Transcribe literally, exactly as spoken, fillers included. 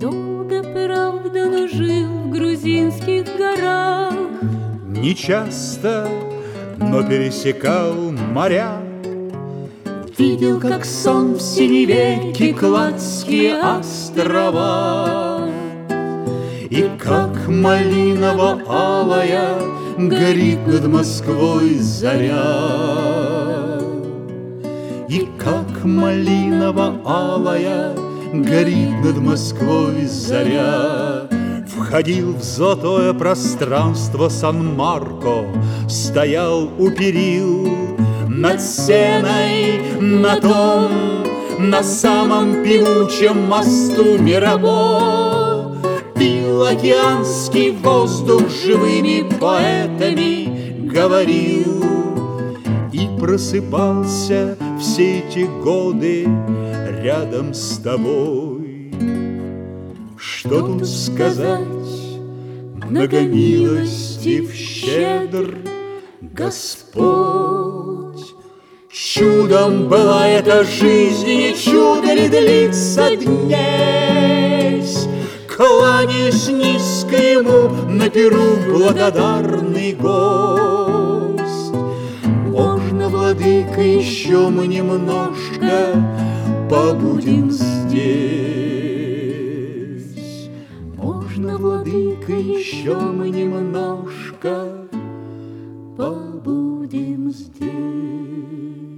Долго, правда, но жил в грузинских горах. Не часто, но пересекал моря. Видел, как сон в синеве Кикладские острова. И как малиново-алая горит над Москвой заря. И как малиново-алая горит над Москвой заря. Входил в золотое пространство Сан-Марко, стоял у перил над Сеной, на том, на самом певучем мосту Мирамо. Пил океанский воздух, живыми поэтами говорил. И просыпался все эти годы рядом с тобой. Что тут сказать, многомилостив, щедр Господь. Чудом была эта жизнь, и не чудо ли длится днесь. Кланяясь низко ему, на перу благодарный гость. Можно, владыка, еще мы немножко побудем здесь. Можно, владыка, еще мы немножко побудем здесь.